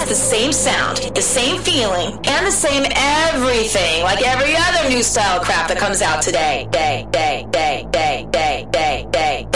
the same sound, the same feeling, and the same everything like every other new style crap that comes out today. Day.